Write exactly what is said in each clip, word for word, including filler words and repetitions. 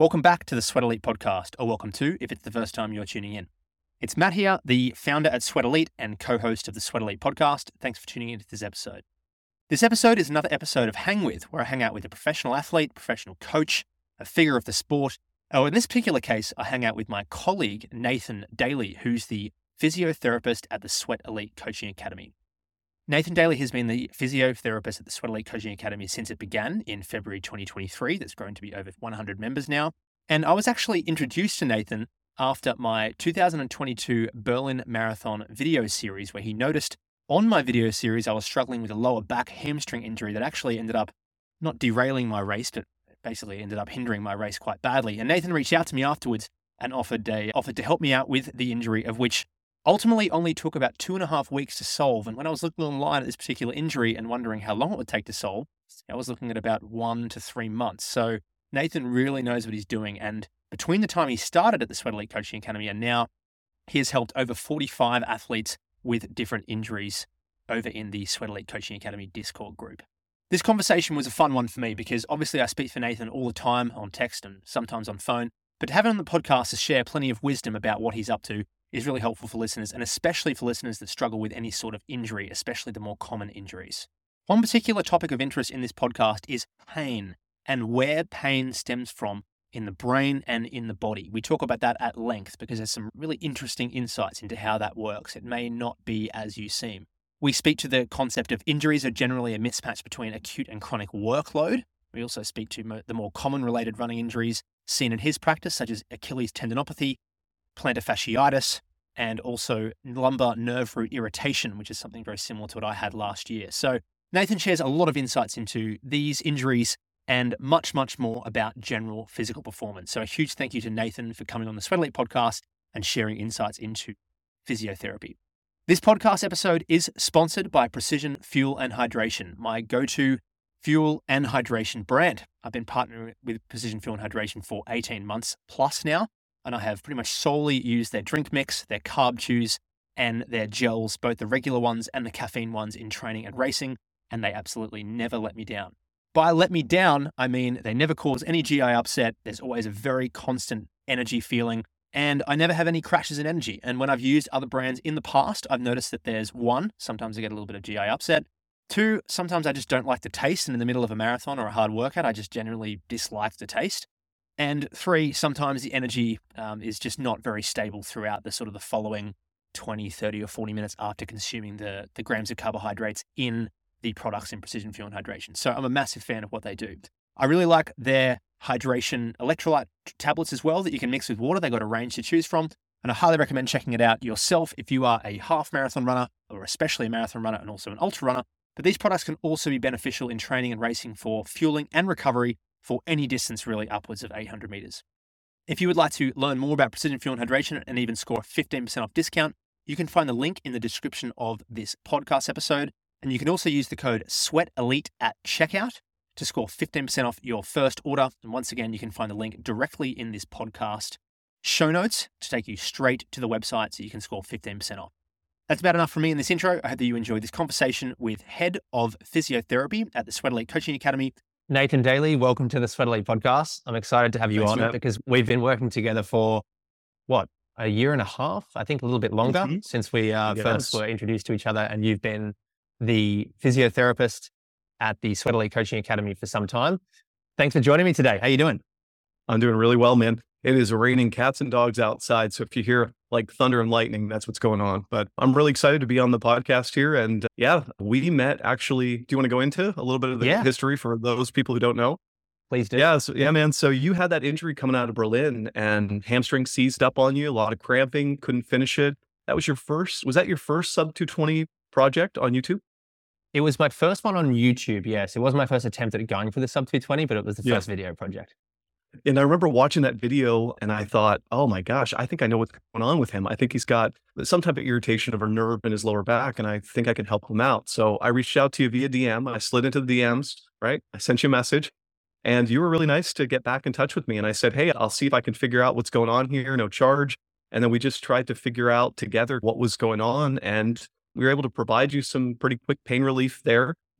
Welcome back to the Sweat Elite podcast, or welcome to if it's the first time you're tuning in. It's Matt here, the founder at Sweat Elite and co-host of the Sweat Elite podcast. Thanks for tuning into this episode. This episode is another episode of Hang With, where I hang out with a professional athlete, professional coach, a figure of the sport. Oh, in this particular case, I hang out with my colleague, Nathan Daly, who's the physiotherapist at the Sweat Elite Coaching Academy. Nathan Daly has been the physiotherapist at the Sweat Elite Coaching Academy since it began in February twenty twenty-three. That's grown to be over one hundred members now. And I was actually introduced to Nathan after my two thousand twenty-two Berlin Marathon video series, where he noticed on my video series I was struggling with a lower back hamstring injury that actually ended up not derailing my race, but basically ended up hindering my race quite badly. And Nathan reached out to me afterwards and offered, a, offered to help me out with the injury, of which ultimately only took about two and a half weeks to solve. And when I was looking online at this particular injury and wondering how long it would take to solve, I was looking at about one to three months. So Nathan really knows what he's doing. And between the time he started at the Sweat Elite Coaching Academy and now, he has helped over forty-five athletes with different injuries over in the Sweat Elite Coaching Academy Discord group. This conversation was a fun one for me because obviously I speak for Nathan all the time on text and sometimes on phone, but to have him on the podcast to share plenty of wisdom about what he's up to is really helpful for listeners, and especially for listeners that struggle with any sort of injury, especially the more common injuries. One particular topic of interest in this podcast is pain and where pain stems from in the brain and in the body. We talk about that at length because there's some really interesting insights into how that works. It may not be as you seem. We speak to the concept of injuries are generally a mismatch between acute and chronic workload. We also speak to mo- the more common related running injuries seen in his practice, such as Achilles tendinopathy, plantar fasciitis, and also lumbar nerve root irritation, which is something very similar to what I had last year. So Nathan shares a lot of insights into these injuries and much, much more about general physical performance. So a huge thank you to Nathan for coming on the Sweat Elite podcast and sharing insights into physiotherapy. This podcast episode is sponsored by Precision Fuel and Hydration, my go-to fuel and hydration brand. I've been partnering with Precision Fuel and Hydration for eighteen months plus now, and I have pretty much solely used their drink mix, their carb chews, and their gels, both the regular ones and the caffeine ones in training and racing, and they absolutely never let me down. By let me down, I mean they never cause any G I upset. There's always a very constant energy feeling, and I never have any crashes in energy. And when I've used other brands in the past, I've noticed that there's one, sometimes I get a little bit of G I upset. Two, sometimes I just don't like the taste, and in the middle of a marathon or a hard workout, I just generally dislike the taste. And three, sometimes the energy um, is just not very stable throughout the sort of the following twenty, thirty, or forty minutes after consuming the, the grams of carbohydrates in the products in Precision Fuel and Hydration. So I'm a massive fan of what they do. I really like their hydration electrolyte tablets as well that you can mix with water. They've got a range to choose from, and I highly recommend checking it out yourself if you are a half marathon runner, or especially a marathon runner and also an ultra runner. But these products can also be beneficial in training and racing for fueling and recovery for any distance really upwards of eight hundred meters. If you would like to learn more about Precision Fuel and Hydration and even score a fifteen percent off discount, you can find the link in the description of this podcast episode. And you can also use the code SWEATELITE at checkout to score fifteen percent off your first order. And once again, you can find the link directly in this podcast show notes to take you straight to the website so you can score fifteen percent off. That's about enough from me in this intro. I hope that you enjoyed this conversation with Head of Physiotherapy at the Sweat Elite Coaching Academy, Nathan Daly. Welcome to the Sweat Elite podcast. I'm excited to have you Thanks, on Matt. Because we've been working together for, what, a year and a half? I think a little bit longer mm-hmm. since we uh, yes. first were introduced to each other, and you've been the physiotherapist at the Sweat Elite Coaching Academy for some time. Thanks for joining me today. How you doing? I'm doing really well, man. It is raining cats and dogs outside. So if you hear like thunder and lightning, that's what's going on. But I'm really excited to be on the podcast here. And uh, yeah, we met actually. Do you want to go into a little bit of the yeah. history for those people who don't know? Please do. Yeah. So yeah, man. So you had that injury coming out of Berlin and hamstring seized up on you, a lot of cramping, couldn't finish it. That was your first, was that your first sub two twenty project on YouTube? It was my first one on YouTube, yes. It wasn't my first attempt at going for the sub two twenty, but it was the yeah. first video project. And I remember watching that video and I thought, oh my gosh, I think I know what's going on with him. I think he's got some type of irritation of a nerve in his lower back and I think I can help him out. So I reached out to you via D M. I slid into the D Ms, right? I sent you a message and you were really nice to get back in touch with me. And I said, hey, I'll see if I can figure out what's going on here, no charge. And then we just tried to figure out together what was going on. And we were able to provide you some pretty quick pain relief there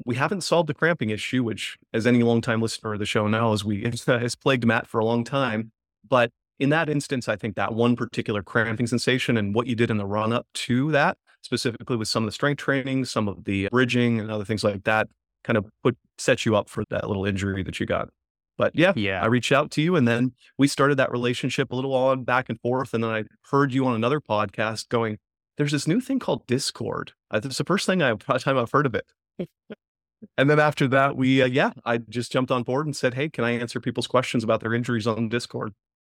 we haven't solved the cramping issue, which, as any longtime listener of the show knows, we it's, uh, has plagued Matt for a long time. But in that instance, I think that one particular cramping sensation and what you did in the run up to that, specifically with some of the strength training, some of the bridging and other things like that, kind of put set you up for that little injury that you got. But yeah, Yeah. I reached out to you, and then we started that relationship a little on back and forth. And then I heard you on another podcast going, there's this new thing called Discord. Uh, It's the first thing I time I've heard of it. And then after that, we, uh, yeah, I just jumped on board and said, hey, can I answer people's questions about their injuries on Discord?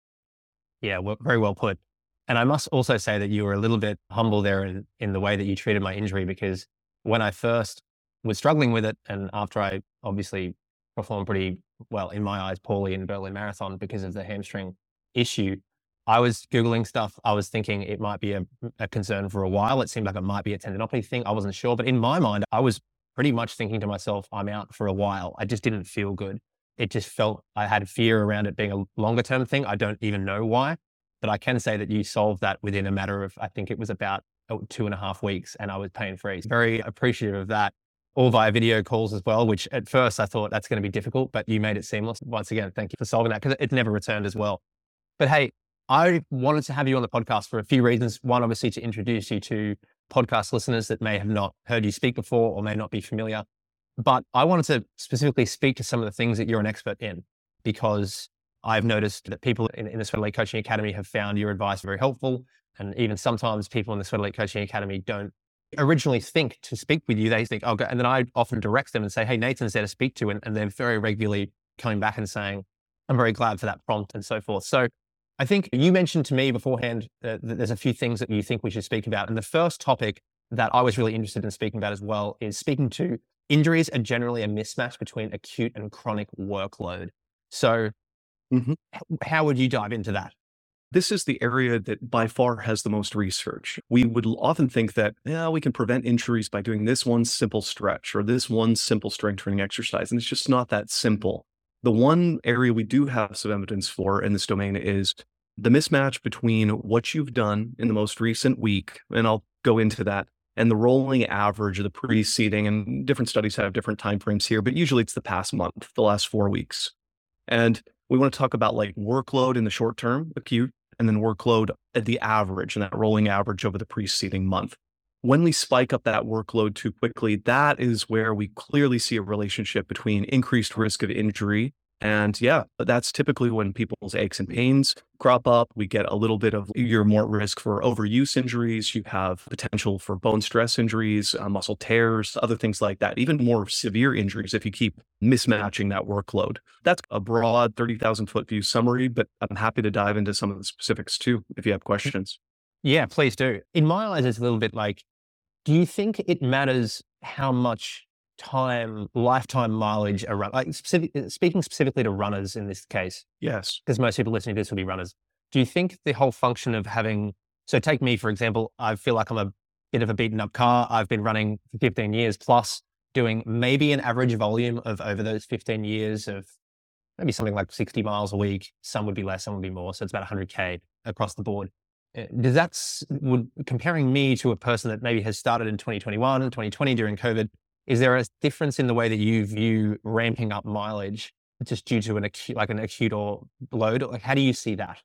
Yeah, well, very well put. And I must also say that you were a little bit humble there in, in the way that you treated my injury, because when I first was struggling with it, and after I obviously performed pretty well, in my eyes, poorly in Berlin Marathon because of the hamstring issue, I was Googling stuff. I was thinking it might be a, a concern for a while. It seemed like it might be a tendinopathy thing. I wasn't sure. But in my mind, I was pretty much thinking to myself, I'm out for a while. I just didn't feel good. It just felt, I had fear around it being a longer term thing. I don't even know why, but I can say that you solved that within a matter of, I think it was about two and a half weeks, and I was pain free. Very appreciative of that. All via video calls as well, which at first I thought that's going to be difficult, but you made it seamless. Once again, thank you for solving that, because it never returned as well. But hey, I wanted to have you on the podcast for a few reasons. One, obviously, to introduce you to podcast listeners that may have not heard you speak before or may not be familiar. But I wanted to specifically speak to some of the things that you're an expert in, because I've noticed that people in, in the Sweat Elite Coaching Academy have found your advice very helpful. And even sometimes people in the Sweat Elite Coaching Academy don't originally think to speak with you. They think, oh, go. And then I often direct them and say, hey, Nathan's there to speak to. And, and they're very regularly coming back and saying, I'm very glad for that prompt and so forth. So I think you mentioned to me beforehand uh, that there's a few things that you think we should speak about. And the first topic that I was really interested in speaking about as well is speaking to injuries are generally a mismatch between acute and chronic workload. So Mm-hmm. how would you dive into that? This is the area that by far has the most research. We would often think that, yeah, we can prevent injuries by doing this one simple stretch or this one simple strength training exercise. And it's just not that simple. The one area we do have some evidence for in this domain is the mismatch between what you've done in the most recent week, and I'll go into that, and the rolling average of the preceding, and different studies have different timeframes here, but usually it's the past month, the last four weeks. And we want to talk about like workload in the short term, acute, and then workload at the average and that rolling average over the preceding month. When we spike up that workload too quickly, that is where we clearly see a relationship between increased risk of injury. And yeah, that's typically when people's aches and pains crop up. We get a little bit of, you're more at risk for overuse injuries. You have potential for bone stress injuries, uh, muscle tears, other things like that, even more severe injuries if you keep mismatching that workload. That's a broad thirty thousand foot view summary, but I'm happy to dive into some of the specifics too, if you have questions. Yeah, please do. In my eyes, it's a little bit like, do you think it matters how much time, lifetime mileage a run, like specific, speaking specifically to runners in this case, Yes. because most people listening to this will be runners. Do you think the whole function of having, so take me, for example, I feel like I'm a bit of a beaten up car. I've been running for fifteen years plus, doing maybe an average volume of over those fifteen years of maybe something like sixty miles a week. Some would be less, some would be more. So it's about one hundred K across the board. Uh, Does that, s- would comparing me to a person that maybe has started in twenty twenty-one and twenty twenty during COVID, is there a difference in the way that you view ramping up mileage just due to an acute, like an acute or load? Like, how do you see that?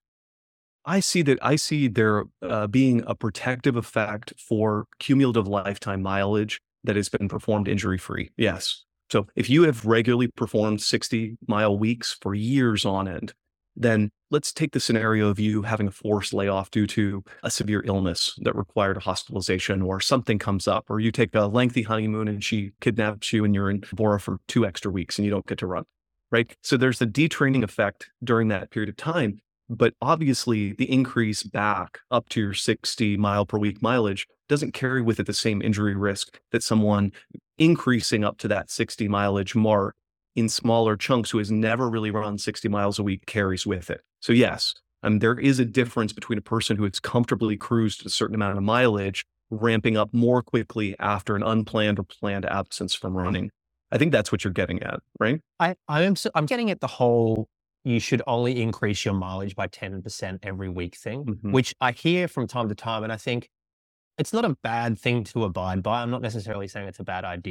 I see that I see there uh, being a protective effect for cumulative lifetime mileage that has been performed injury free. Yes. So if you have regularly performed sixty mile weeks for years on end, then let's take the scenario of you having a forced layoff due to a severe illness that required a hospitalization, or something comes up, or you take a lengthy honeymoon and she kidnaps you and you're in Bora for two extra weeks and you don't get to run, right? So there's a detraining effect during that period of time. But obviously, the increase back up to your sixty mile per week mileage doesn't carry with it the same injury risk that someone increasing up to that sixty mileage mark in smaller chunks who has never really run sixty miles a week carries with it. So yes, um, there is a difference between a person who has comfortably cruised a certain amount of mileage ramping up more quickly after an unplanned or planned absence from running. I think that's what you're getting at, right? I, I am, so, I'm getting at the whole, you should only increase your mileage by ten percent every week thing, Mhm. which I hear from time to time. And I think it's not a bad thing to abide by. I'm not necessarily saying it's a bad idea.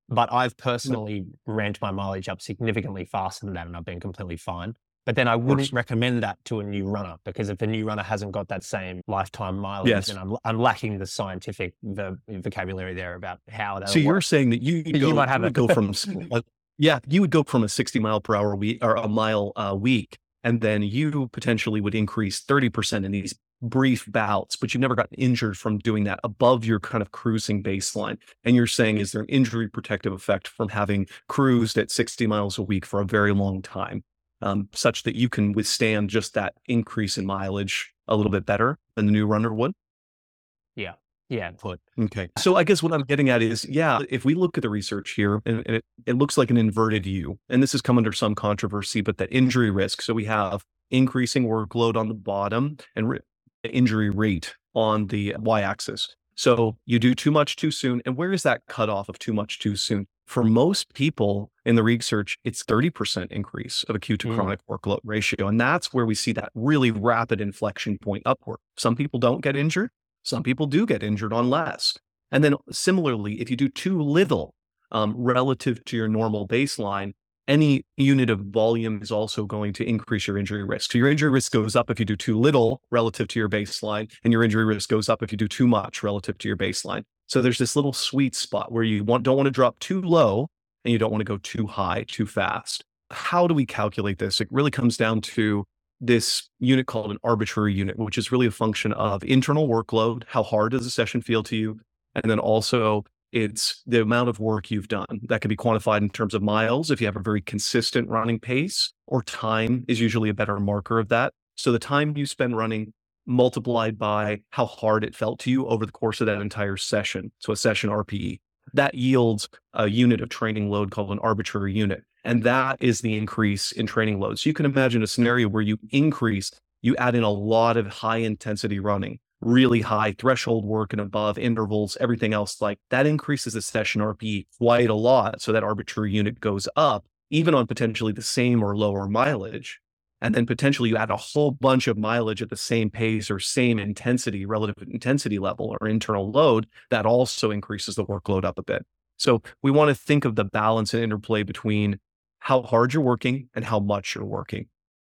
but I've personally ramped my mileage up significantly faster than that, and I've been completely fine. But then I wouldn't recommend that to a new runner, because if a new runner hasn't got that same lifetime mileage, Yes. then I'm, I'm lacking the scientific the vocabulary there about how that. So you're saying that you You go, might have you would it. go from like, yeah, you would go from a sixty mile per hour week or a mile a week, and then you potentially would increase thirty percent in these brief bouts, but you've never gotten injured from doing that above your kind of cruising baseline. And you're saying, is there an injury protective effect from having cruised at sixty miles a week for a very long time, um, such that you can withstand just that increase in mileage a little bit better than the new runner would? Yeah. Yeah. Put. Okay. So I guess what I'm getting at is, yeah, if we look at the research here, and, and it, it looks like an inverted U, and this has come under some controversy, but that injury risk. So we have increasing workload on the bottom and re- injury rate on the y-axis. So you do too much too soon. And where is that cutoff of too much too soon? For most people in the research, it's thirty percent increase of acute to Mm. chronic workload ratio. And that's where we see that really rapid inflection point upward. Some people don't get injured. Some people do get injured on less. And then similarly, if you do too little um, relative to your normal baseline, any unit of volume is also going to increase your injury risk. So your injury risk goes up if you do too little relative to your baseline, and your injury risk goes up if you do too much relative to your baseline. So there's this little sweet spot where you want, don't want to drop too low and you don't want to go too high, too fast. How do we calculate this? It really comes down to this unit called an arbitrary unit, which is really a function of internal workload. How hard does a session feel to you? And then also it's the amount of work you've done. That can be quantified in terms of miles if you have a very consistent running pace, or time is usually a better marker of that. So the time you spend running multiplied by how hard it felt to you over the course of that entire session. So a session R P E, that yields a unit of training load called an arbitrary unit. And that is the increase in training load. So you can imagine a scenario where you increase, you add in a lot of high intensity running, really high threshold work and above intervals, everything else, like that increases the session R P E quite a lot. So that arbitrary unit goes up, even on potentially the same or lower mileage. And then potentially you add a whole bunch of mileage at the same pace or same intensity, relative intensity level or internal load, that also increases the workload up a bit. So we want to think of the balance and interplay between how hard you're working and how much you're working.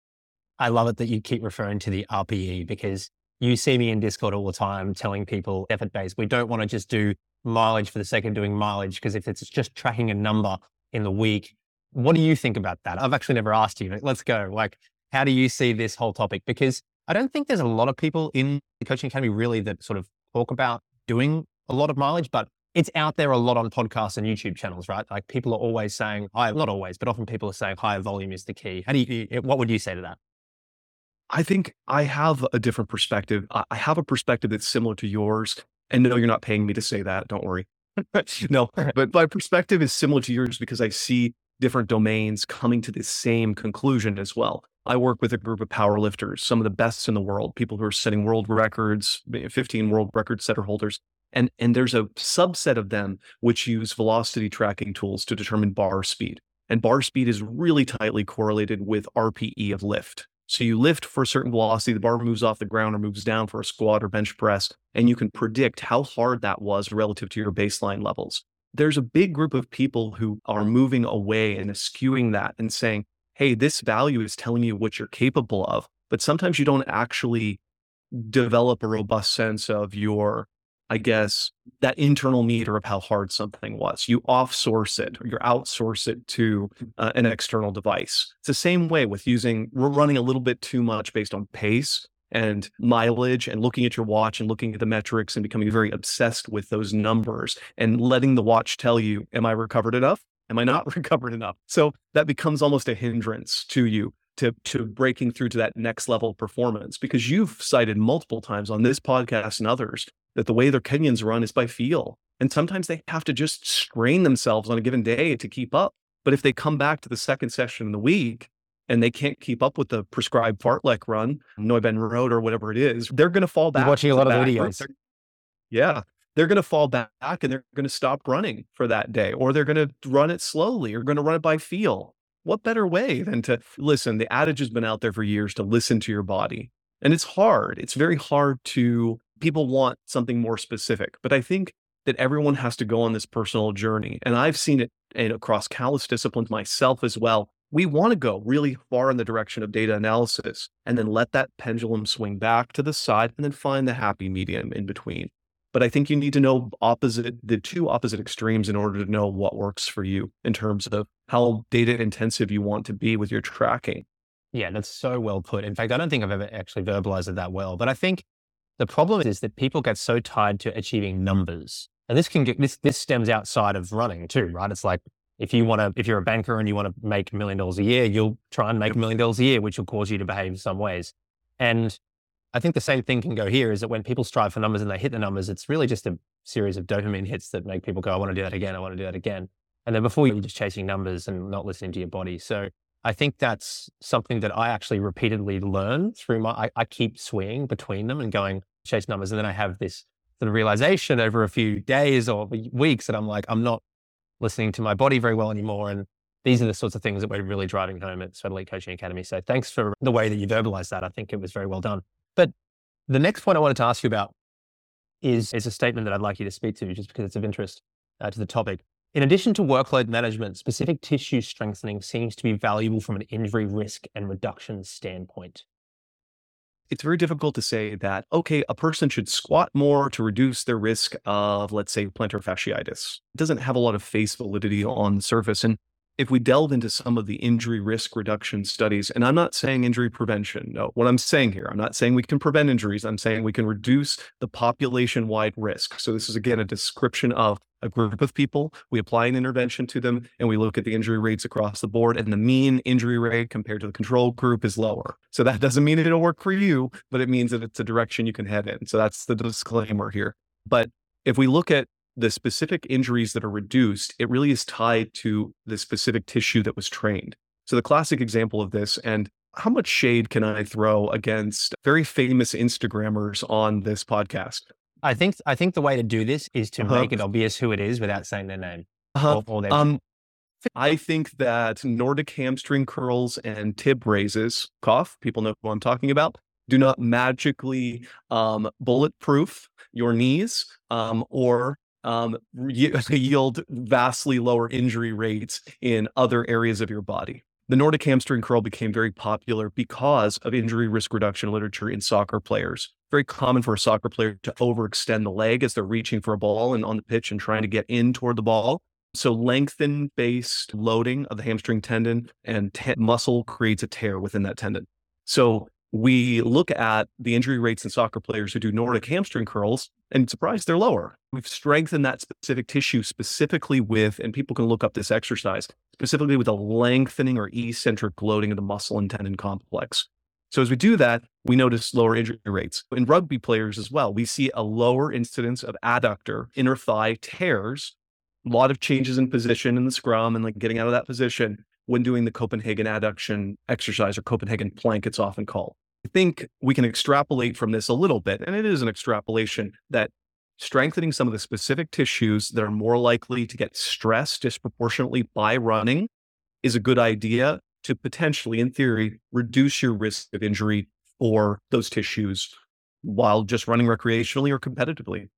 I love it that you keep referring to the R P E, because you see me in Discord all the time telling people effort-based. We don't want to just do mileage for the sake of doing mileage, because if it's just tracking a number in the week, what do you think about that? I've actually never asked you. Let's go. Like, how do you see this whole topic? Because I don't think there's a lot of people in the coaching academy really that sort of talk about doing a lot of mileage, but it's out there a lot on podcasts and YouTube channels, right? Like people are always saying, high, not always, but often people are saying higher volume is the key. How do you, what would you say to that? I think I have a different perspective. I have a perspective that's similar to yours. And no, you're not paying me to say that. Don't worry. No, but my perspective is similar to yours because I see different domains coming to the same conclusion as well. I work with a group of powerlifters, some of the best in the world, people who are setting world records, fifteen world record setter holders. And, and there's a subset of them which use velocity tracking tools to determine bar speed. And bar speed is really tightly correlated with R P E of lift. So you lift for a certain velocity, the bar moves off the ground or moves down for a squat or bench press, and you can predict how hard that was relative to your baseline levels. There's a big group of people who are moving away and eschewing that and saying, hey, this value is telling you what you're capable of, but sometimes you don't actually develop a robust sense of your, I guess, that internal meter of how hard something was. You off-source it or you outsource it to uh, an external device. It's the same way with using, we're running a little bit too much based on pace and mileage and looking at your watch and looking at the metrics and becoming very obsessed with those numbers and letting the watch tell you, am I recovered enough? Am I not recovered enough? So that becomes almost a hindrance to you to, to breaking through to that next level of performance, because you've cited multiple times on this podcast and others that the way their Kenyans run is by feel. And sometimes they have to just strain themselves on a given day to keep up. But if they come back to the second session in the week and they can't keep up with the prescribed fartlek run, Neuben Road or whatever it is, they're going to fall back. You're watching a lot of back. videos. Yeah. They're going to fall back and they're going to stop running for that day, or they're going to run it slowly or going to run it by feel. What better way than to listen? The adage has been out there for years to listen to your body. And it's hard. It's very hard to, people want something more specific. But I think that everyone has to go on this personal journey. And I've seen it and across countless disciplines myself as well. We want to go really far in the direction of data analysis and then let that pendulum swing back to the side and then find the happy medium in between. But I think you need to know opposite the two opposite extremes in order to know what works for you in terms of how data intensive you want to be with your tracking. Yeah, that's so well put. In fact, I don't think I've ever actually verbalized it that well, but I think the problem is that people get so tied to achieving numbers. And this can get, this, this stems outside of running too, right? It's like, if you want to, if you're a banker and you want to make a million dollars a year, you'll try and make a million dollars a year, which will cause you to behave in some ways. And I think the same thing can go here, is that when people strive for numbers and they hit the numbers, it's really just a series of dopamine hits that make people go, I want to do that again. I want to do that again. And then before you're just chasing numbers and not listening to your body. So I think that's something that I actually repeatedly learn through my, I, I keep swinging between them and going chase numbers. And then I have this sort of realization over a few days or weeks that I'm like, I'm not listening to my body very well anymore. And these are the sorts of things that we're really driving home at Sweat Elite Coaching Academy. So thanks for the way that you verbalized that. I think it was very well done. But the next point I wanted to ask you about is, is a statement that I'd like you to speak to, just because it's of interest uh, to the topic. In addition to workload management, specific tissue strengthening seems to be valuable from an injury risk and reduction standpoint. It's very difficult to say that, okay, a person should squat more to reduce their risk of, let's say, plantar fasciitis. It doesn't have a lot of face validity on the surface. And if we delve into some of the injury risk reduction studies, and I'm not saying injury prevention, no, what I'm saying here, I'm not saying we can prevent injuries, I'm saying we can reduce the population-wide risk. So this is, again, a description of a group of people, we apply an intervention to them, and we look at the injury rates across the board, and the mean injury rate compared to the control group is lower. So that doesn't mean it'll work for you, but it means that it's a direction you can head in. So that's the disclaimer here. But if we look at the specific injuries that are reduced, it really is tied to the specific tissue that was trained. So the classic example of this, and how much shade can I throw against very famous Instagrammers on this podcast? I think I think the way to do this is to Uh-huh. make it obvious who it is without saying their name. Uh-huh. Or, or their Um, I think that Nordic hamstring curls and tib raises, cough, people know who I'm talking about, do not magically um, bulletproof your knees um, or um, ye- yield vastly lower injury rates in other areas of your body. The Nordic hamstring curl became very popular because of injury risk reduction literature in soccer players. Very common for a soccer player to overextend the leg as they're reaching for a ball and on the pitch and trying to get in toward the ball. So lengthen-based loading of the hamstring tendon and te- muscle creates a tear within that tendon. So we look at the injury rates in soccer players who do Nordic hamstring curls, and surprise, they're lower. We've strengthened that specific tissue specifically with, and people can look up this exercise, specifically with a lengthening or eccentric loading of the muscle and tendon complex. So as we do that, we notice lower injury rates. In rugby players as well, we see a lower incidence of adductor inner thigh tears, a lot of changes in position in the scrum and like getting out of that position when doing the Copenhagen adduction exercise, or Copenhagen plank, it's often called. I think we can extrapolate from this a little bit, and it is an extrapolation, that strengthening some of the specific tissues that are more likely to get stressed disproportionately by running is a good idea to potentially, in theory, reduce your risk of injury for those tissues while just running recreationally or competitively.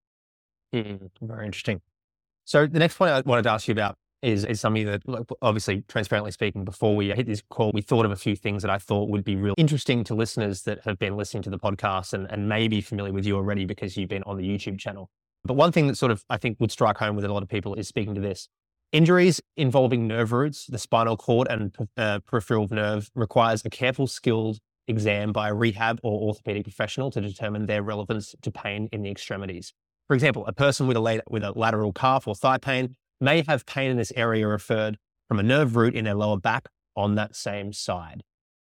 Mm, very interesting. So the next point I wanted to ask you about is, is something that, obviously, transparently speaking, before we hit this call, we thought of a few things that I thought would be really interesting to listeners that have been listening to the podcast and, and may be familiar with you already because you've been on the YouTube channel. But one thing that sort of, I think, would strike home with a lot of people is speaking to this. Injuries involving nerve roots, the spinal cord and uh, peripheral nerve, requires a careful, skilled exam by a rehab or orthopedic professional to determine their relevance to pain in the extremities. For example, a person with a, la- with a lateral calf or thigh pain may have pain in this area referred from a nerve root in their lower back on that same side.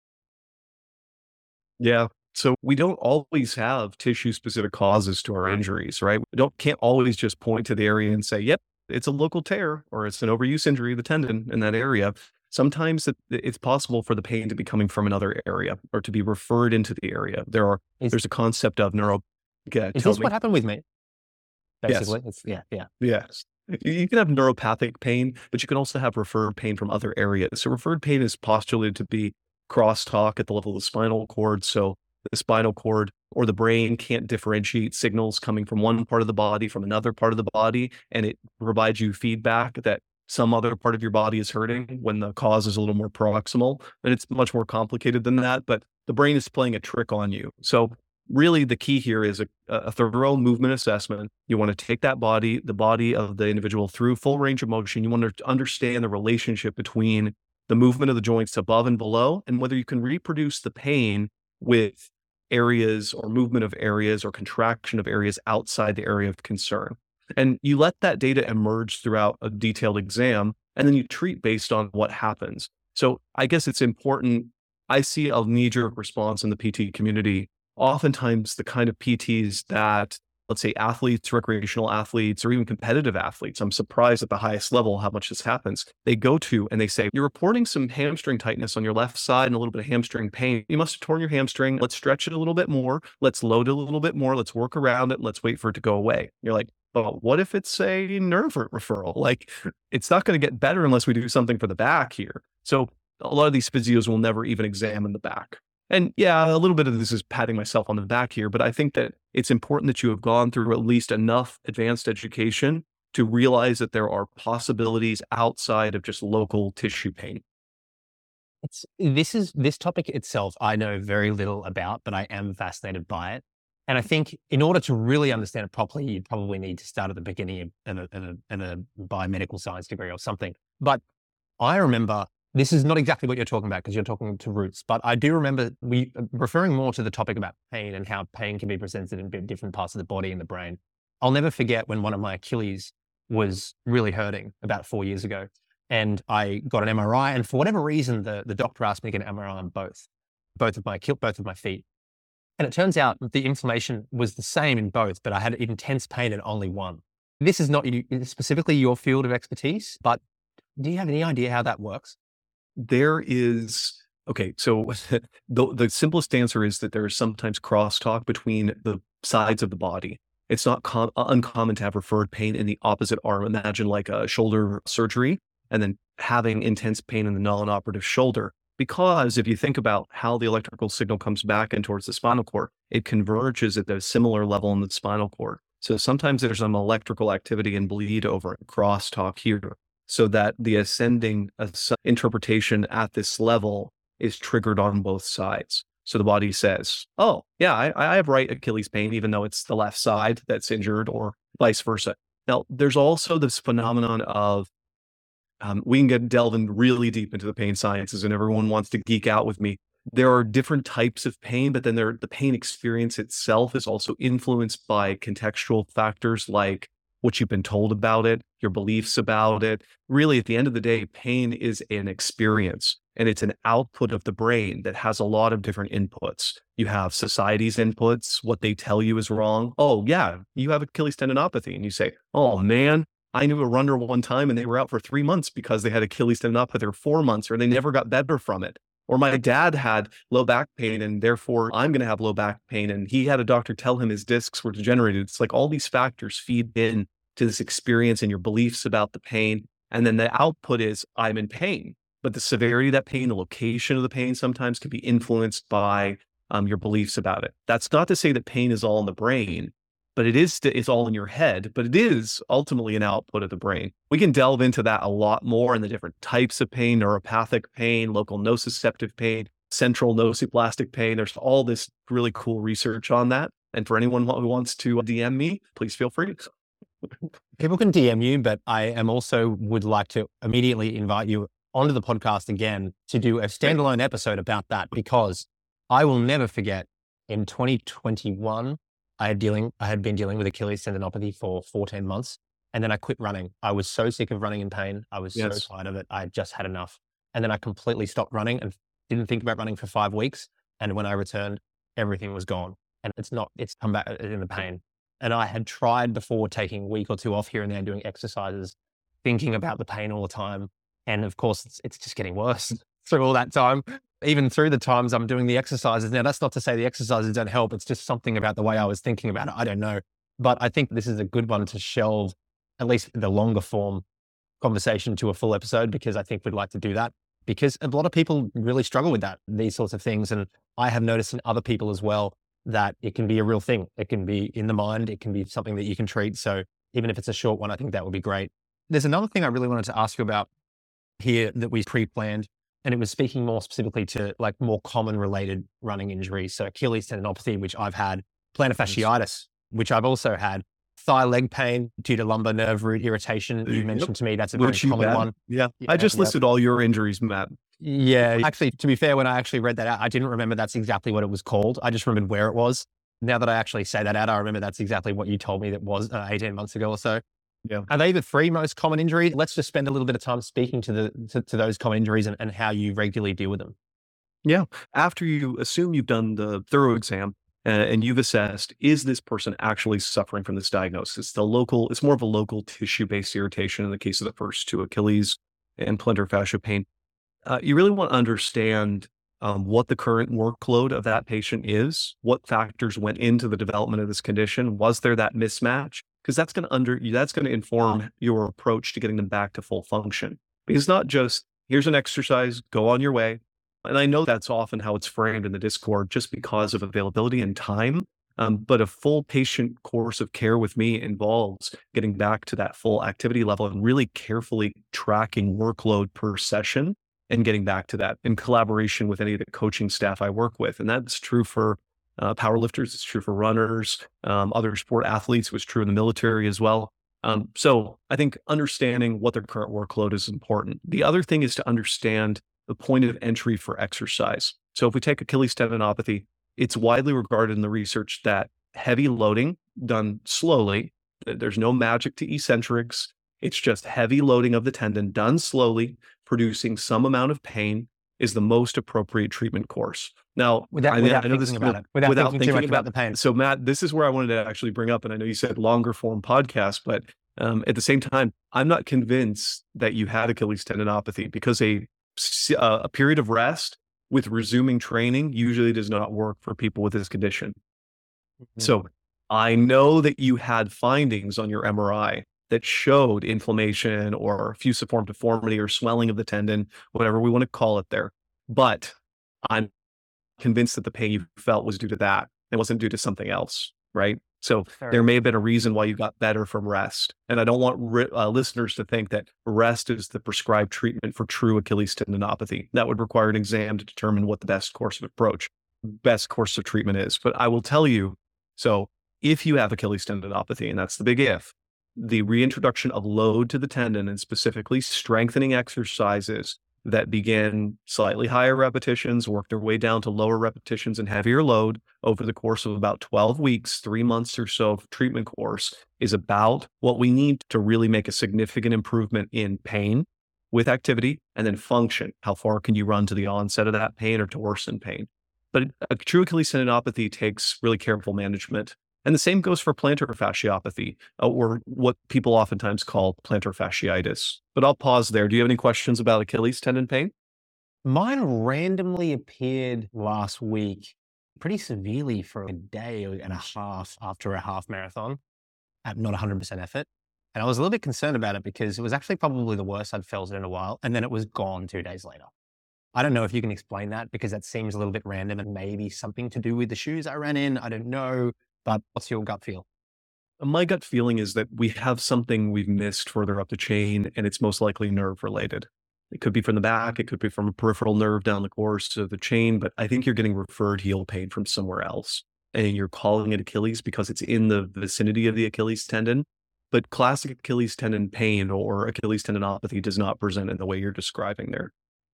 Yeah. So we don't always have tissue-specific causes to our injuries, right? We don't can't always just point to the area and say, yep, it's a local tear or it's an overuse injury of the tendon in that area. Sometimes it, it's possible for the pain to be coming from another area or to be referred into the area. There are Is, there's a concept of neuro. Yeah, is tell this me. what happened with me? Yes. Basically, it's, yeah, yeah. Yes. You can have neuropathic pain, but you can also have referred pain from other areas. So referred pain is postulated to be crosstalk at the level of the spinal cord. So the spinal cord or the brain can't differentiate signals coming from one part of the body from another part of the body, and it provides you feedback that some other part of your body is hurting when the cause is a little more proximal. And it's much more complicated than that, but the brain is playing a trick on you. So really the key here is a, a thorough movement assessment. You want to take that body, the body of the individual through full range of motion. You want to understand the relationship between the movement of the joints above and below, and whether you can reproduce the pain with areas or movement of areas or contraction of areas outside the area of concern. And you let that data emerge throughout a detailed exam, and then you treat based on what happens. So I guess it's important. I see a knee-jerk response in the P T community. Oftentimes the kind of P Ts that, let's say, athletes, recreational athletes, or even competitive athletes, I'm surprised at the highest level how much this happens. They go to and they say, you're reporting some hamstring tightness on your left side and a little bit of hamstring pain. You must have torn your hamstring. Let's stretch it a little bit more. Let's load it a little bit more. Let's work around it. Let's wait for it to go away. You're like, but what if it's a nerve referral? Like, it's not going to get better unless we do something for the back here. So a lot of these physios will never even examine the back. And yeah, a little bit of this is patting myself on the back here, but I think that it's important that you have gone through at least enough advanced education to realize that there are possibilities outside of just local tissue pain. It's, this is this topic itself, I know very little about, but I am fascinated by it. And I think in order to really understand it properly, you'd probably need to start at the beginning in a, in a, in a biomedical science degree or something. But I remember, this is not exactly what you're talking about because you're talking to roots, but I do remember we referring more to the topic about pain and how pain can be presented in different parts of the body and the brain. I'll never forget when one of my Achilles was really hurting about four years ago, and I got an M R I, and for whatever reason, the, the doctor asked me to get an M R I on both, both of my both of my feet. And it turns out the inflammation was the same in both, but I had intense pain in only one. This is not specifically your field of expertise, but do you have any idea how that works? There is, okay, so the, the simplest answer is that there is sometimes crosstalk between the sides of the body. It's not com- uncommon to have referred pain in the opposite arm. Imagine like a shoulder surgery and then having intense pain in the non-operative shoulder. Because if you think about how the electrical signal comes back in towards the spinal cord, it converges at a similar level in the spinal cord. So sometimes there's some electrical activity and bleed over and crosstalk here, so that the ascending interpretation at this level is triggered on both sides. So the body says, oh, yeah, I, I have right Achilles pain, even though it's the left side that's injured, or vice versa. Now, there's also this phenomenon of Um, we can get delving really deep into the pain sciences, and everyone wants to geek out with me. There are different types of pain, but then there, the pain experience itself is also influenced by contextual factors like what you've been told about it, your beliefs about it. Really, at the end of the day, pain is an experience, and it's an output of the brain that has a lot of different inputs. You have society's inputs, what they tell you is wrong. Oh, yeah, you have Achilles tendinopathy. And you say, oh, man, I knew a runner one time and they were out for three months because they had Achilles tendinopathy, or four months, or they never got better from it. Or my dad had low back pain and therefore I'm going to have low back pain. And he had a doctor tell him his discs were degenerated. It's like all these factors feed in to this experience and your beliefs about the pain. And then the output is I'm in pain, but the severity of that pain, the location of the pain sometimes can be influenced by um, your beliefs about it. That's not to say that pain is all in the brain, but it is, it's all in your head, but it is ultimately an output of the brain. We can delve into that a lot more in the different types of pain: neuropathic pain, local nociceptive pain, central nociplastic pain. There's all this really cool research on that. And for anyone who wants to D M me, please feel free. People can D M you, but I am also would like to immediately invite you onto the podcast again to do a standalone episode about that, because I will never forget in twenty twenty-one, I had dealing, I had been dealing with Achilles tendinopathy for fourteen months, and then I quit running. I was so sick of running in pain. I was yes. so tired of it. I had just had enough. And then I completely stopped running and didn't think about running for five weeks. And when I returned, everything was gone. And it's not, it's come back in the pain. And I had tried before taking a week or two off here and there doing exercises, thinking about the pain all the time. And of course, it's, it's just getting worse through all that time. Even through the times I'm doing the exercises. Now, that's not to say the exercises don't help. It's just something about the way I was thinking about it. I don't know. But I think this is a good one to shelve, at least the longer form conversation, to a full episode, because I think we'd like to do that. because a lot of people really struggle with that, these sorts of things. And I have noticed in other people as well that it can be a real thing. It can be in the mind. It can be something that you can treat. So even if it's a short one, I think that would be great. There's another thing I really wanted to ask you about here that we pre-planned, and it was speaking more specifically to like more common related running injuries. So Achilles tendinopathy, which I've had, plantar fasciitis, which I've also had, thigh leg pain due to lumbar nerve root irritation. You mentioned Yep. to me that's a very Which you common had. one. Yeah. Yeah, I just yeah. listed all your injuries, Matt. Yeah. Actually, to be fair, when I actually read that out, I didn't remember that's exactly what it was called. I just remembered where it was. Now that I actually say that out, I remember that's exactly what you told me that was uh, eighteen months ago or so. Yeah. Are they the three most common injuries? Let's just spend a little bit of time speaking to the to, to those common injuries and, and how you regularly deal with them. Yeah. After you assume you've done the thorough exam uh, and you've assessed, is this person actually suffering from this diagnosis? It's the local, it's more of a local tissue-based irritation in the case of the first two, Achilles and plantar fascia pain. Uh, you really want to understand um, what the current workload of that patient is, what factors went into the development of this condition. Was there that mismatch? Because that's going to under that's going to inform your approach to getting them back to full function. Because it's not just here's an exercise, go on your way. And I know that's often how it's framed in the Discord, just because of availability and time. Um, but a full patient course of care with me involves getting back to that full activity level and really carefully tracking workload per session and getting back to that in collaboration with any of the coaching staff I work with. And that's true for uh, powerlifters. It's true for runners, um, other sport athletes. It was true in the military as well. Um, so I think understanding what their current workload is important. The other thing is to understand the point of entry for exercise. So if we take Achilles tendinopathy, it's widely regarded in the research that heavy loading done slowly, there's no magic to eccentrics. It's just heavy loading of the tendon done slowly, producing some amount of pain, is the most appropriate treatment course. Now, Without, I, without I know thinking this about gonna, it, without, without thinking, thinking too much about, about the pain. So Matt, this is where I wanted to actually bring up, and I know you said longer form podcast, but um, at the same time, I'm not convinced that you had Achilles tendinopathy, because a, uh, a period of rest with resuming training usually does not work for people with this condition. Mm-hmm. So I know that you had findings on your M R I that showed inflammation or fusiform deformity or swelling of the tendon, whatever we want to call it there. But I'm convinced that the pain you felt was due to that. It wasn't due to something else, right? So Fair. There may have been a reason why you got better from rest. And I don't want ri- uh, listeners to think that rest is the prescribed treatment for true Achilles tendinopathy. That would require an exam to determine what the best course of approach, best course of treatment is. But I will tell you, so if you have Achilles tendinopathy, and that's the big if, the reintroduction of load to the tendon, and specifically strengthening exercises that begin slightly higher repetitions, work their way down to lower repetitions and heavier load over the course of about twelve weeks, three months or so of treatment course, is about what we need to really make a significant improvement in pain with activity, and then function. How far can you run to the onset of that pain or to worsen pain? But a true Achilles tendinopathy takes really careful management. And the same goes for plantar fasciopathy, uh, or what people oftentimes call plantar fasciitis. But I'll pause there. Do you have any questions about Achilles tendon pain? Mine randomly appeared last week pretty severely for a day and a half after a half marathon at not one hundred percent effort. And I was a little bit concerned about it because it was actually probably the worst I'd felt in a while. And then it was gone two days later. I don't know if you can explain that, because that seems a little bit random and maybe something to do with the shoes I ran in. I don't know. But what's your gut feel? My gut feeling is that we have something we've missed further up the chain, and it's most likely nerve related. It could be from the back. It could be from a peripheral nerve down the course of the chain, but I think you're getting referred heel pain from somewhere else, and you're calling it Achilles because it's in the vicinity of the Achilles tendon. But classic Achilles tendon pain or Achilles tendinopathy does not present in the way you're describing there.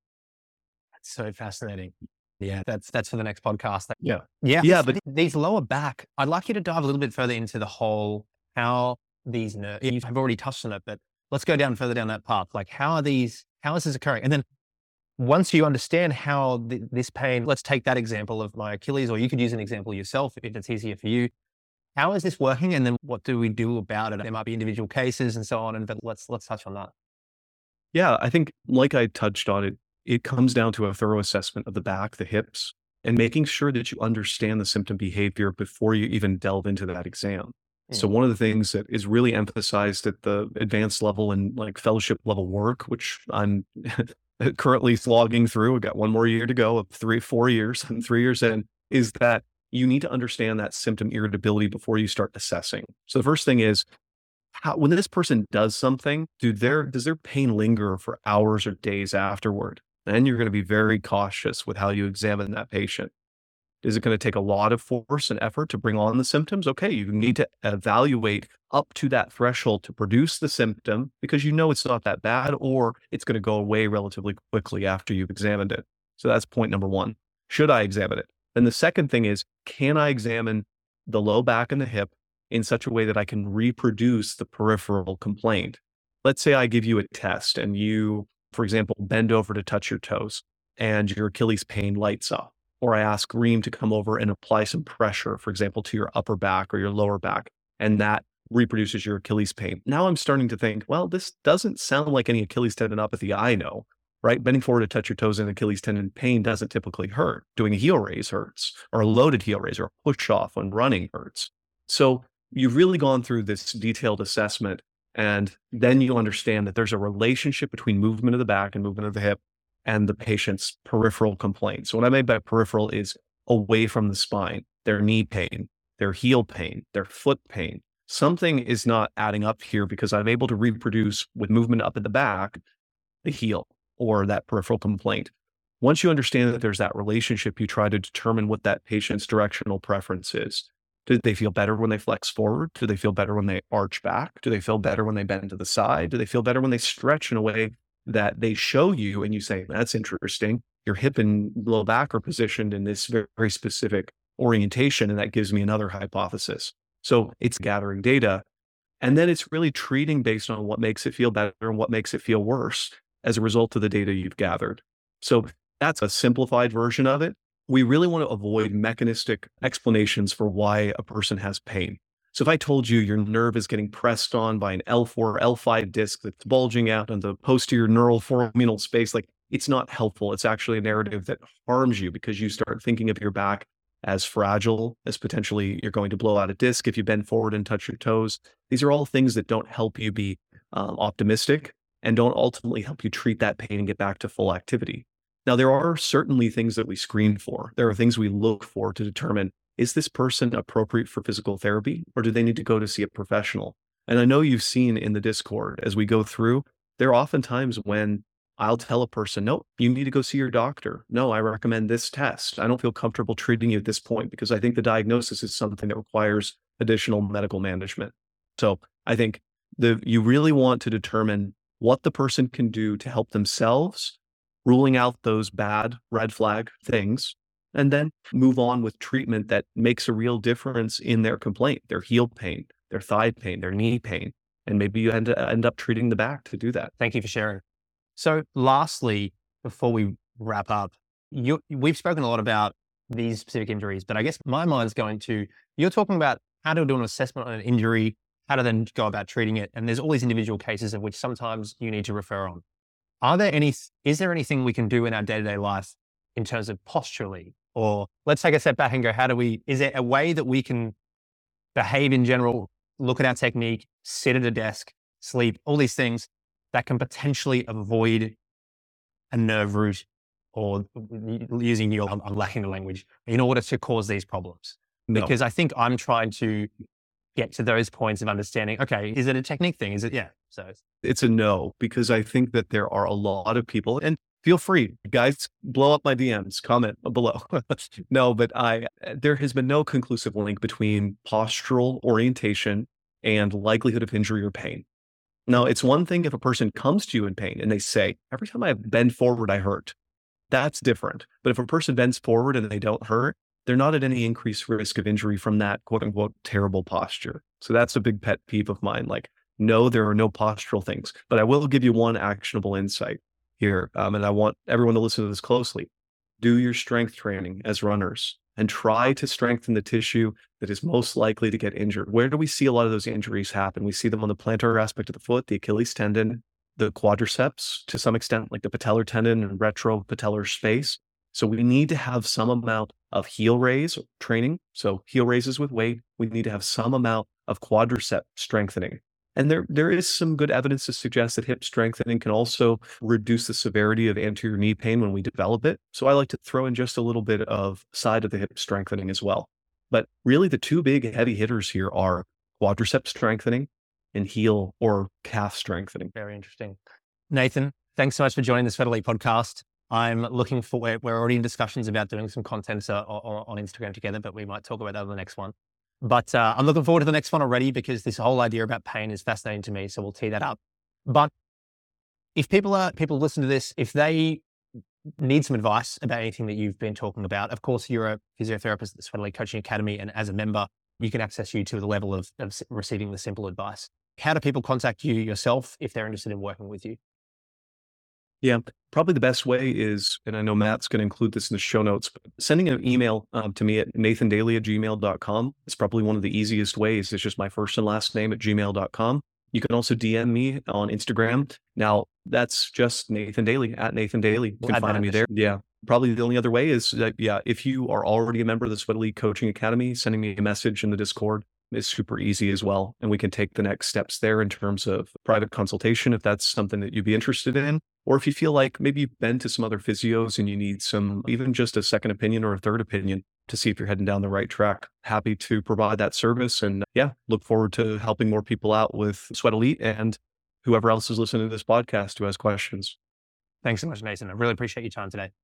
That's so fascinating. Yeah, that's that's for the next podcast. Yeah. Yeah. Yeah. But these lower back, I'd like you to dive a little bit further into the whole, how these nerves, you've already touched on it, but let's go down further down that path. Like, how are these, how is this occurring? And then once you understand how th- this pain, let's take that example of my Achilles, or you could use an example yourself if it's easier for you. How is this working? And then what do we do about it? There might be individual cases and so on, and but let's let's touch on that. Yeah, I think like I touched on it, it comes down to a thorough assessment of the back, the hips, and making sure that you understand the symptom behavior before you even delve into that exam. Mm. So one of the things that is really emphasized at the advanced level and like fellowship level work, which I'm currently slogging through, we've got one more year to go of three, four years, and three years in, is that you need to understand that symptom irritability before you start assessing. So the first thing is, how, when this person does something, do their, does their pain linger for hours or days afterward? Then you're going to be very cautious with how you examine that patient. Is it going to take a lot of force and effort to bring on the symptoms? Okay, you need to evaluate up to that threshold to produce the symptom because you know it's not that bad, or it's going to go away relatively quickly after you've examined it. So that's point number one. Should I examine it? Then the second thing is, can I examine the low back and the hip in such a way that I can reproduce the peripheral complaint? Let's say I give you a test and you, for example, bend over to touch your toes and your Achilles pain lights up. Or I ask Reem to come over and apply some pressure, for example, to your upper back or your lower back, and that reproduces your Achilles pain. Now I'm starting to think, well, this doesn't sound like any Achilles tendinopathy I know, right? Bending forward to touch your toes in Achilles tendon pain doesn't typically hurt. Doing a heel raise hurts, or a loaded heel raise, or a push off when running hurts. So you've really gone through this detailed assessment, and then you understand that there's a relationship between movement of the back and movement of the hip and the patient's peripheral complaint. So what I mean by peripheral is away from the spine, their knee pain, their heel pain, their foot pain. Something is not adding up here because I'm able to reproduce with movement up at the back, the heel or that peripheral complaint. Once you understand that there's that relationship, you try to determine what that patient's directional preference is. Do they feel better when they flex forward? Do they feel better when they arch back? Do they feel better when they bend to the side? Do they feel better when they stretch in a way that they show you and you say, that's interesting. Your hip and low back are positioned in this very, very specific orientation. And that gives me another hypothesis. So it's gathering data. And then it's really treating based on what makes it feel better and what makes it feel worse as a result of the data you've gathered. So that's a simplified version of it. We really want to avoid mechanistic explanations for why a person has pain. So if I told you your nerve is getting pressed on by an L four or L five disc that's bulging out on the posterior neural foraminal space, like it's not helpful. It's actually a narrative that harms you because you start thinking of your back as fragile, as potentially you're going to blow out a disc if you bend forward and touch your toes. These are all things that don't help you be um, optimistic and don't ultimately help you treat that pain and get back to full activity. Now, there are certainly things that we screen for. There are things we look for to determine, is this person appropriate for physical therapy, or do they need to go to see a professional? And I know you've seen in the Discord as we go through, there are often times when I'll tell a person, no, you need to go see your doctor. No, I recommend this test. I don't feel comfortable treating you at this point because I think the diagnosis is something that requires additional medical management. So I think the you really want to determine what the person can do to help themselves, ruling out those bad red flag things, and then move on with treatment that makes a real difference in their complaint, their heel pain, their thigh pain, their knee pain. And maybe you end, end up treating the back to do that. Thank you for sharing. So lastly, before we wrap up, you, we've spoken a lot about these specific injuries, but I guess my mind's going to, you're talking about how to do an assessment on an injury, how to then go about treating it. And there's all these individual cases of which sometimes you need to refer on. Are there any, is there anything we can do in our day-to-day life in terms of posturally? Or let's take a step back and go, how do we, is there a way that we can behave in general, look at our technique, sit at a desk, sleep, all these things that can potentially avoid a nerve root, or using you, I'm, I'm lacking the language, in order to cause these problems? No. Because I think I'm trying to get to those points of understanding, okay, is it a technique thing? Is it, yeah. So it's a no, because I think that there are a lot of people, and feel free, guys, blow up my D Ms, comment below. No, but I, there has been no conclusive link between postural orientation and likelihood of injury or pain. Now, it's one thing if a person comes to you in pain and they say, every time I bend forward, I hurt. That's different. But if a person bends forward and they don't hurt, they're not at any increased risk of injury from that quote unquote terrible posture. So that's a big pet peeve of mine. Like, no, there are no postural things, but I will give you one actionable insight here. Um, and I want everyone to listen to this closely. Do your strength training as runners and try to strengthen the tissue that is most likely to get injured. Where do we see a lot of those injuries happen? We see them on the plantar aspect of the foot, the Achilles tendon, the quadriceps, to some extent, like the patellar tendon and retropatellar space. So we need to have some amount of heel raise training. So heel raises with weight. We need to have some amount of quadricep strengthening. And there, there is some good evidence to suggest that hip strengthening can also reduce the severity of anterior knee pain when we develop it. So I like to throw in just a little bit of side of the hip strengthening as well. But really the two big heavy hitters here are quadricep strengthening and heel or calf strengthening. Very interesting. Nathan, thanks so much for joining the Sweat Elite podcast. I'm looking for, we're, we're already in discussions about doing some content uh, on Instagram together, but we might talk about that on the next one. But uh, I'm looking forward to the next one already because this whole idea about pain is fascinating to me. So we'll tee that up. But if people are, people listen to this, if they need some advice about anything that you've been talking about, of course, you're a physiotherapist at the Sweat Elite Coaching Academy. And as a member, you can access you to the level of, of receiving the simple advice. How do people contact you yourself if they're interested in working with you? Yeah, probably the best way is, and I know Matt's going to include this in the show notes, but sending an email um, to me at nathan daly at gmail dot com is probably one of the easiest ways. It's just my first and last name at gmail dot com. You can also D M me on Instagram. Now, that's just Nathan Daly, at Nathan Daly. You can find me there. Yeah. Probably the only other way is that, yeah, if you are already a member of the Sweat Elite Coaching Academy, sending me a message in the Discord is super easy as well. And we can take the next steps there in terms of private consultation, if that's something that you'd be interested in. Or if you feel like maybe you've been to some other physios and you need some, even just a second opinion or a third opinion to see if you're heading down the right track. Happy to provide that service. And yeah, look forward to helping more people out with Sweat Elite and whoever else is listening to this podcast who has questions. Thanks so much, Nathan. I really appreciate your time today.